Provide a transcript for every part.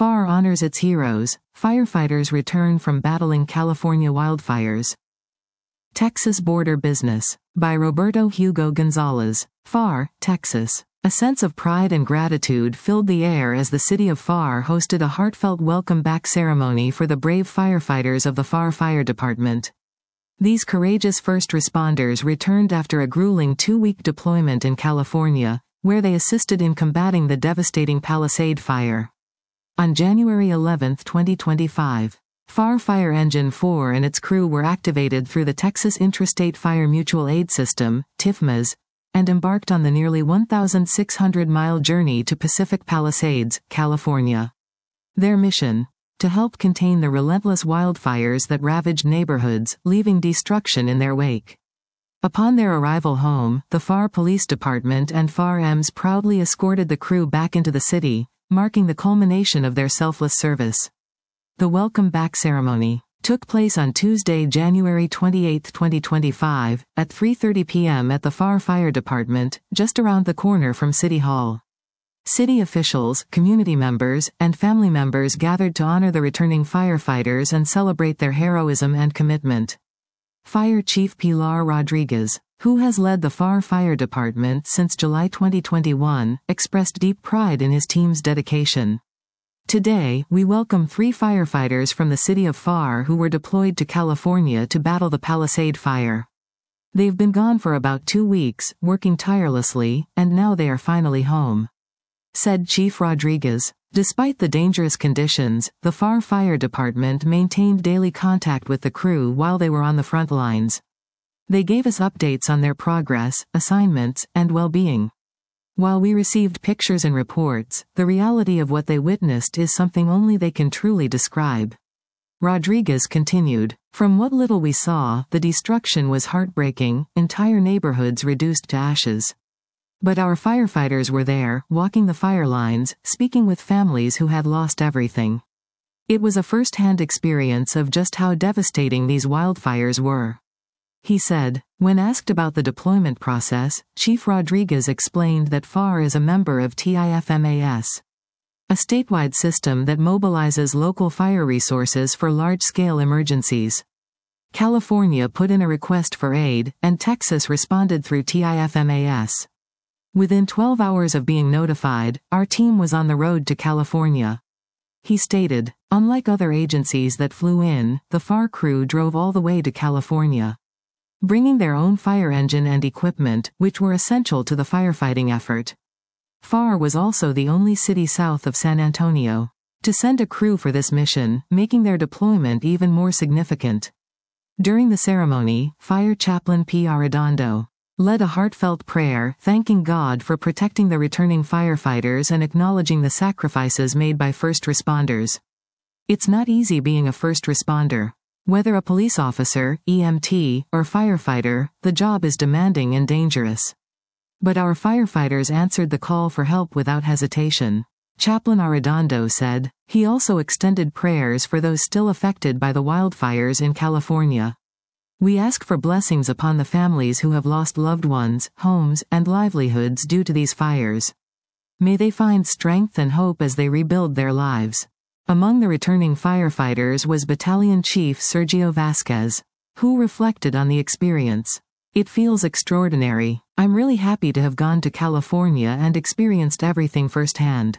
FAR honors its heroes. Firefighters return from battling California wildfires. Texas Border Business. By Roberto Hugo Gonzalez. FAR, Texas. A sense of pride and gratitude filled the air as the city of FAR hosted a heartfelt welcome-back ceremony for the brave firefighters of the FAR Fire Department. These courageous first responders returned after a grueling 2-week deployment in California, where they assisted in combating the devastating Palisade Fire. On January 11, 2025, FAR Fire Engine 4 and its crew were activated through the Texas Intrastate Fire Mutual Aid System, TIFMAS, and embarked on the nearly 1,600-mile journey to Pacific Palisades, California. Their mission: to help contain the relentless wildfires that ravaged neighborhoods, leaving destruction in their wake. Upon their arrival home, the FAR Police Department and FAR EMS proudly escorted the crew back into the city, marking the culmination of their selfless service. The welcome back ceremony took place on Tuesday, January 28, 2025, at 3:30 p.m. at the FAR Fire Department, just around the corner from City Hall. City officials, community members, and family members gathered to honor the returning firefighters and celebrate their heroism and commitment. Fire Chief Pilar Rodriguez, who has led the FAR Fire Department since July 2021, expressed deep pride in his team's dedication. Today, we welcome 3 firefighters from the city of FAR who were deployed to California to battle the Palisade Fire. They've been gone for about 2 weeks, working tirelessly, and now they are finally home," said Chief Rodriguez. Despite the dangerous conditions, the FAR Fire Department maintained daily contact with the crew while they were on the front lines. They gave us updates on their progress, assignments, and well-being. While we received pictures and reports, the reality of what they witnessed is something only they can truly describe. Rodriguez continued, "From what little we saw, the destruction was heartbreaking, entire neighborhoods reduced to ashes. But our firefighters were there, walking the fire lines, speaking with families who had lost everything. It was a first-hand experience of just how devastating these wildfires were," he said. When asked about the deployment process, Chief Rodriguez explained that FAR is a member of TIFMAS, a statewide system that mobilizes local fire resources for large-scale emergencies. California put in a request for aid, and Texas responded through TIFMAS. Within 12 hours of being notified, our team was on the road to California. He stated, "Unlike other agencies that flew in, the FAR crew drove all the way to California, bringing their own fire engine and equipment, which were essential to the firefighting effort." FAR was also the only city south of San Antonio to send a crew for this mission, making their deployment even more significant. During the ceremony, Fire Chaplain P. Arredondo led a heartfelt prayer, thanking God for protecting the returning firefighters and acknowledging the sacrifices made by first responders. "It's not easy being a first responder. Whether a police officer, EMT, or firefighter, the job is demanding and dangerous. But our firefighters answered the call for help without hesitation," Chaplain Arredondo said. He also extended prayers for those still affected by the wildfires in California. "We ask for blessings upon the families who have lost loved ones, homes, and livelihoods due to these fires. May they find strength and hope as they rebuild their lives." Among the returning firefighters was Battalion Chief Sergio Vasquez, who reflected on the experience. "It feels extraordinary. I'm really happy to have gone to California and experienced everything firsthand.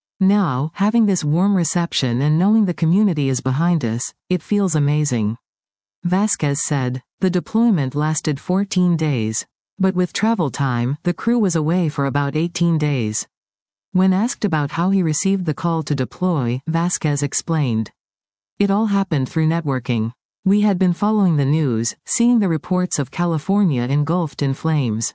Now, having this warm reception and knowing the community is behind us, it feels amazing," Vasquez said. The deployment lasted 14 days. But with travel time, the crew was away for about 18 days. When asked about how he received the call to deploy, Vasquez explained, "It all happened through networking. We had been following the news, seeing the reports of California engulfed in flames.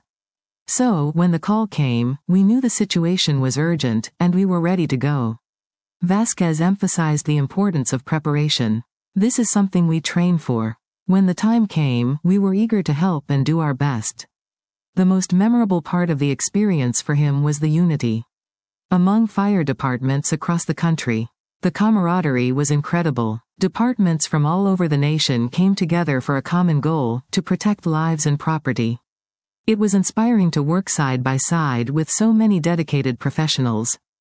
So, when the call came, we knew the situation was urgent, and we were ready to go." Vasquez emphasized the importance of preparation. "This is something we train for. When the time came, we were eager to help and do our best." The most memorable part of the experience for him was the unity among fire departments across the country. The camaraderie was incredible. Departments from all over the nation came together for a common goal, to protect lives and property. It was inspiring to work side by side with so many dedicated professionals.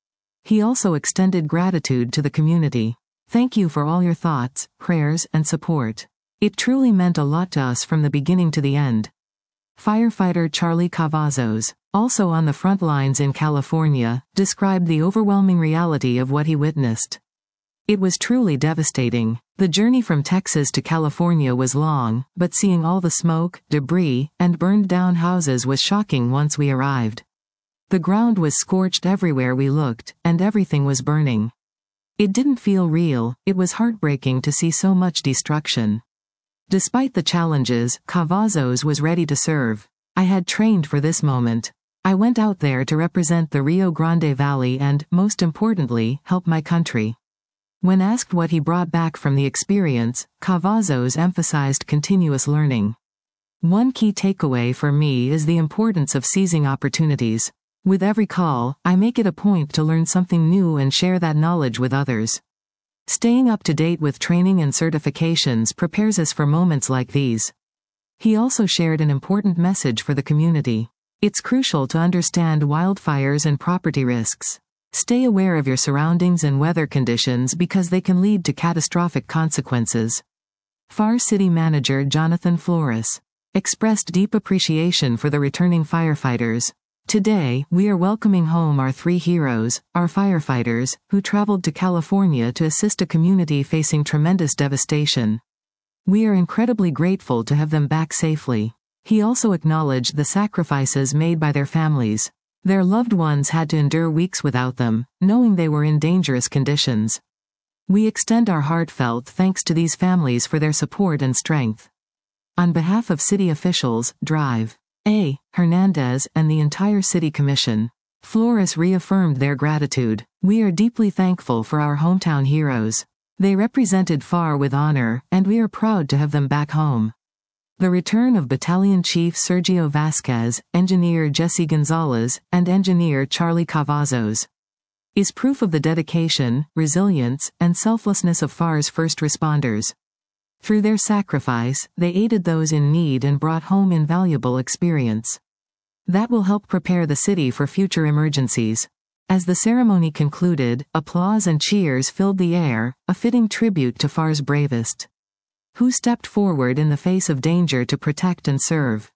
He also extended gratitude to the community. "Thank you for all your thoughts, prayers, and support. It truly meant a lot to us from the beginning to the end." Firefighter Charlie Cavazos, also on the front lines in California, described the overwhelming reality of what he witnessed. "It was truly devastating. The journey from Texas to California was long, but seeing all the smoke, debris, and burned down houses was shocking once we arrived. The ground was scorched everywhere we looked, and everything was burning. It didn't feel real. It was heartbreaking to see so much destruction." Despite the challenges, Cavazos was ready to serve. "I had trained for this moment. I went out there to represent the Rio Grande Valley and, most importantly, help my country." When asked what he brought back from the experience, Cavazos emphasized continuous learning. "One key takeaway for me is the importance of seizing opportunities. With every call, I make it a point to learn something new and share that knowledge with others. Staying up to date with training and certifications prepares us for moments like these." He also shared an important message for the community. "It's crucial to understand wildfires and property risks. Stay aware of your surroundings and weather conditions because they can lead to catastrophic consequences." FAR City Manager Jonathan Flores expressed deep appreciation for the returning firefighters. "Today, we are welcoming home our 3 heroes, our firefighters, who traveled to California to assist a community facing tremendous devastation. We are incredibly grateful to have them back safely." He also acknowledged the sacrifices made by their families. Their loved ones had to endure weeks without them, knowing they were in dangerous conditions. "We extend our heartfelt thanks to these families for their support and strength." On behalf of city officials, Drive A. Hernandez, and the entire City Commission, Flores reaffirmed their gratitude. "We are deeply thankful for our hometown heroes. They represented FAR with honor, and we are proud to have them back home." The return of Battalion Chief Sergio Vasquez, Engineer Jesse Gonzalez, and Engineer Charlie Cavazos is proof of the dedication, resilience, and selflessness of FAR's first responders. Through their sacrifice, they aided those in need and brought home invaluable experience that will help prepare the city for future emergencies. As the ceremony concluded, applause and cheers filled the air, a fitting tribute to FAR's bravest, who stepped forward in the face of danger to protect and serve.